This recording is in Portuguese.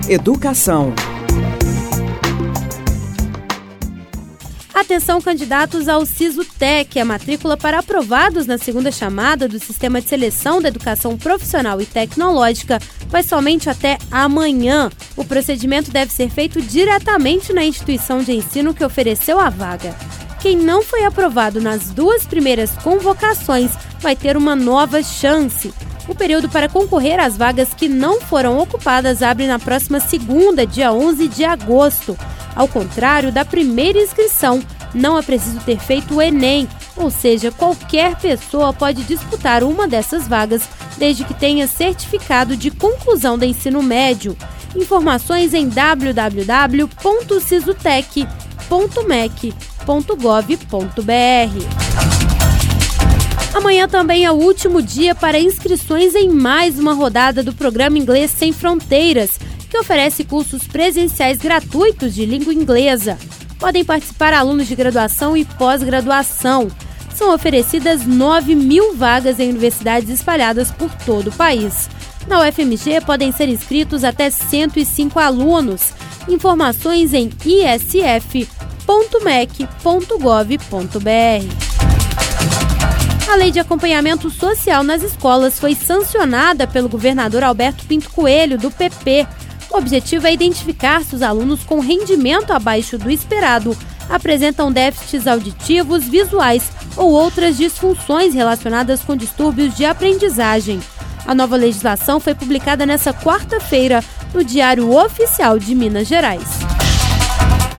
Educação. Atenção, candidatos ao SISUTEC, a matrícula para aprovados na segunda chamada do Sistema de Seleção da Educação Profissional e Tecnológica vai somente até amanhã. O procedimento deve ser feito diretamente na instituição de ensino que ofereceu a vaga. Quem não foi aprovado nas duas primeiras convocações vai ter uma nova chance. O período para concorrer às vagas que não foram ocupadas abre na próxima segunda, dia 11 de agosto. Ao contrário da primeira inscrição, não é preciso ter feito o Enem, ou seja, qualquer pessoa pode disputar uma dessas vagas, desde que tenha certificado de conclusão do ensino médio. Informações em www.sisutec.mec.gov.br. Amanhã também é o último dia para inscrições em mais uma rodada do programa Inglês Sem Fronteiras, que oferece cursos presenciais gratuitos de língua inglesa. Podem participar alunos de graduação e pós-graduação. São oferecidas 9.000 vagas em universidades espalhadas por todo o país. Na UFMG podem ser inscritos até 105 alunos. Informações em isf.mec.gov.br. A Lei de Acompanhamento Social nas Escolas foi sancionada pelo governador Alberto Pinto Coelho, do PP. O objetivo é identificar se os alunos com rendimento abaixo do esperado apresentam déficits auditivos, visuais ou outras disfunções relacionadas com distúrbios de aprendizagem. A nova legislação foi publicada nesta quarta-feira no Diário Oficial de Minas Gerais.